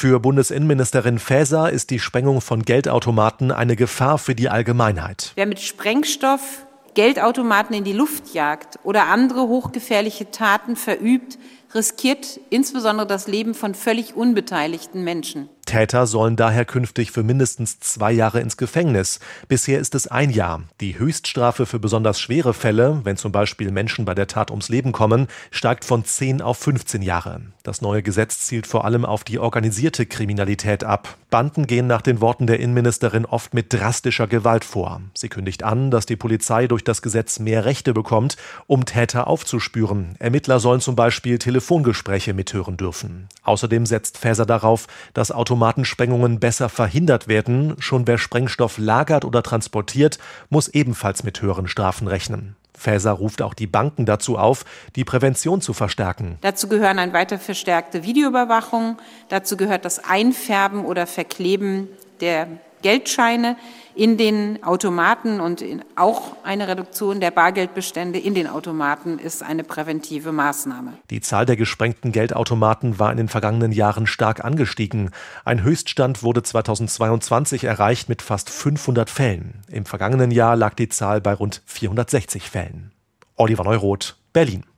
Für Bundesinnenministerin Faeser ist die Sprengung von Geldautomaten eine Gefahr für die Allgemeinheit. Wer mit Sprengstoff Geldautomaten in die Luft jagt oder andere hochgefährliche Taten verübt, riskiert insbesondere das Leben von völlig unbeteiligten Menschen. Täter sollen daher künftig für mindestens 2 Jahre ins Gefängnis. Bisher ist es 1 Jahr. Die Höchststrafe für besonders schwere Fälle, wenn zum Beispiel Menschen bei der Tat ums Leben kommen, steigt von 10 auf 15 Jahre. Das neue Gesetz zielt vor allem auf die organisierte Kriminalität ab. Banden gehen nach den Worten der Innenministerin oft mit drastischer Gewalt vor. Sie kündigt an, dass die Polizei durch das Gesetz mehr Rechte bekommt, um Täter aufzuspüren. Ermittler sollen zum Beispiel Telefongespräche mithören dürfen. Außerdem setzt Faeser darauf, dass Automatensprengungen besser verhindert werden. Schon wer Sprengstoff lagert oder transportiert, muss ebenfalls mit höheren Strafen rechnen. Faeser ruft auch die Banken dazu auf, die Prävention zu verstärken. Dazu gehören eine weiter verstärkte Videoüberwachung, dazu gehört das Einfärben oder Verkleben der Geldscheine in den Automaten und auch eine Reduktion der Bargeldbestände in den Automaten ist eine präventive Maßnahme. Die Zahl der gesprengten Geldautomaten war in den vergangenen Jahren stark angestiegen. Ein Höchststand wurde 2022 erreicht mit fast 500 Fällen. Im vergangenen Jahr lag die Zahl bei rund 460 Fällen. Oliver Neuroth, Berlin.